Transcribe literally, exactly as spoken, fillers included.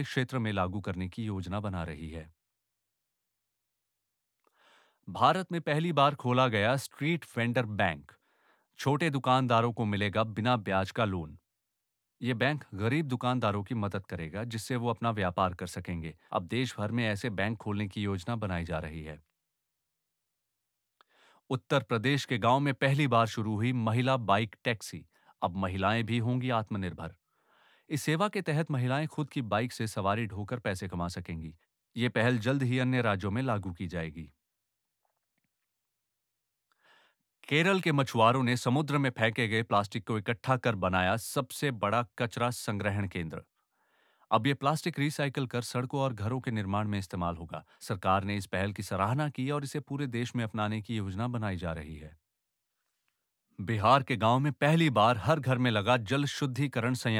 क्षेत्र में लागू करने की योजना बना रही है। भारत में पहली बार खोला गया स्ट्रीट वेंडर बैंक। छोटे दुकानदारों को मिलेगा बिना ब्याज का लोन। ये बैंक गरीब दुकानदारों की मदद करेगा, जिससे वो अपना व्यापार कर सकेंगे। अब देश भर में ऐसे बैंक खोलने की योजना बनाई जा रही है। उत्तर प्रदेश के गांव में पहली बार शुरू हुई महिला बाइक टैक्सी। अब महिलाएं भी होंगी आत्मनिर्भर। इस सेवा के तहत महिलाएं खुद की बाइक से सवारी ढोकर पैसे कमा सकेंगी। ये पहल जल्द ही अन्य राज्यों में लागू की जाएगी। केरल के मछुआरों ने समुद्र में फेंके गए प्लास्टिक को इकट्ठा कर बनाया सबसे बड़ा कचरा संग्रहण केंद्र। अब ये प्लास्टिक रिसाइकल कर सड़कों और घरों के निर्माण में इस्तेमाल होगा। सरकार ने इस पहल की सराहना की और इसे पूरे देश में अपनाने की योजना बनाई जा रही है। बिहार के गांव में पहली बार हर घर में लगा जल शुद्धिकरण संयंत्र।